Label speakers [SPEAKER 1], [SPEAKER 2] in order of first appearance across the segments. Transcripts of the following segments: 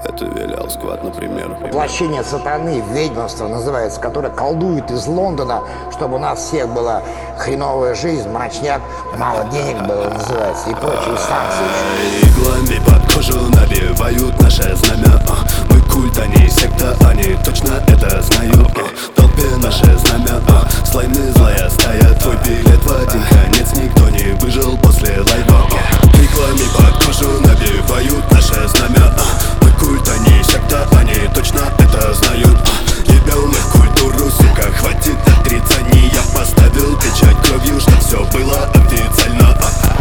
[SPEAKER 1] Это велел сквад, например.
[SPEAKER 2] Воплощение сатаны, ведьмовство называется, которое колдует из Лондона, чтобы у нас всех была хреновая жизнь, мрачняк, мало денег было, называется, и прочие станции.
[SPEAKER 1] Иглами под кожу набивают наше знамя. Мы культ, они секта, они точно это знают. В толпе наше знамя, слаймы злая стая. Твой билет в один конец, никто не выжил после лайва. Иглами под кожу набивают наше знамя. Мы культ, они секта, они точно это знают. Ебел мы культуру, сука, хватит отрицаний. Я поставил печать кровью, что все было официально.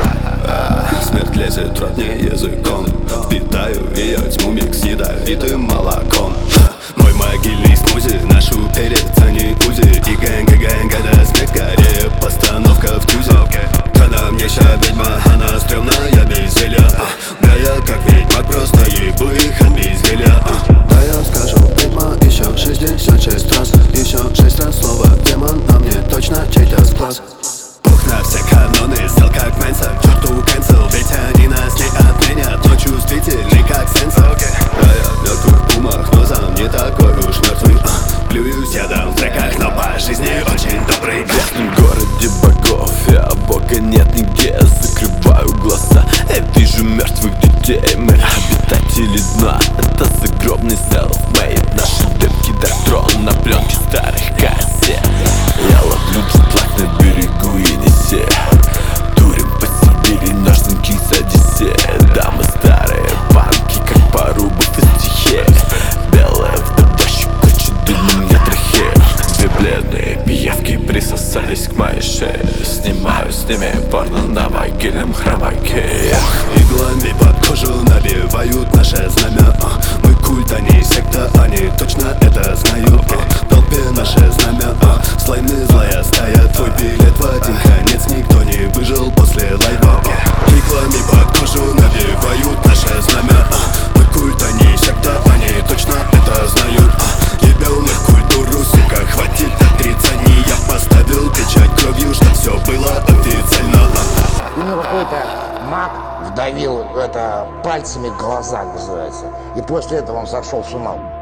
[SPEAKER 1] Смерть лезет в рот не языком. Впитаю ее тьму, микс ядовитым молоком. Мой могильный смузи, нашу перецени узи. И гэнг, это смерть, скорее постановка в тюзе. Когда мне ща ведьма, она стрёмная без зелья. Да я как ведьмак, просто ебу их от безделья. Да я скажу, ведьма еще 66 раз. Еще 6 раз слово демон, а мне точно чей-то сглаз. Пух на все каноны, стал как Мэнсон. Черту кэнсел, ведь они нас не отменят. Но чувствительный как сенсор. Да я в мертвых умах, но сам не такой уж мертвый. Плююсь ядом в треках, но по жизни очень добрый. В ясном городе богов, я бога нет нигде. Закрываю глаза, я вижу мертвых детей. Мы обитатели дна, это загробный селфмейд. Наши детки до трон на пленке старых кассет. Я ловлю джетлаг на берегу Енисея. Турим по Сибири, наш звонки с Одиссея. Да, мы старые банки, как порубов из стихей. Белая вдова щекочет дымом мне трахею. Две бледные пиявки присосались к моей шее. Снимаю с ними порно на могильном хромаке. Иглами под кожу набивают наше знамя. Мы культ, они секта, они точно это знают. В толпе наше знамя, слаймы злая стая. Твой билет в один конец, никто не выжил после лайва. Иглами под кожу набивают наше знамя. Мы культ, они секта, они точно это знают. Ебел мы культуру, сука, хватит отрицаний. Я поставил печать кровью, что все было официально.
[SPEAKER 2] Ну какой-то маг вдавил это пальцами в глаза, называется, и после этого он сошел с ума.